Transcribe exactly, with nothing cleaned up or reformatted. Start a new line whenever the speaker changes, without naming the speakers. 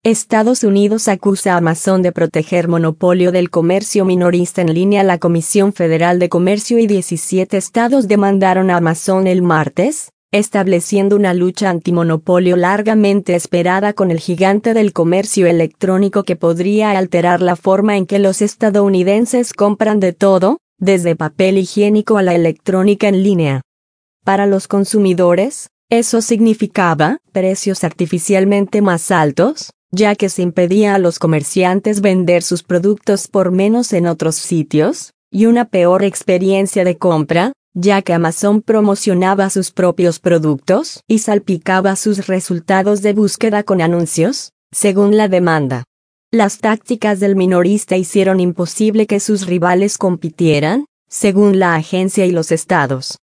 Estados Unidos acusa a Amazon de proteger monopolio del comercio minorista en línea. La Comisión Federal de Comercio y diecisiete estados demandaron a Amazon el martes, estableciendo una lucha antimonopolio largamente esperada con el gigante del comercio electrónico que podría alterar la forma en que los estadounidenses compran de todo, desde papel higiénico a la electrónica en línea. Para los consumidores, eso significaba precios artificialmente más altos, ya que se impedía a los comerciantes vender sus productos por menos en otros sitios, y una peor experiencia de compra, ya que Amazon promocionaba sus propios productos y salpicaba sus resultados de búsqueda con anuncios, según la demanda. Las tácticas del minorista hicieron imposible que sus rivales compitieran, según la agencia y los estados.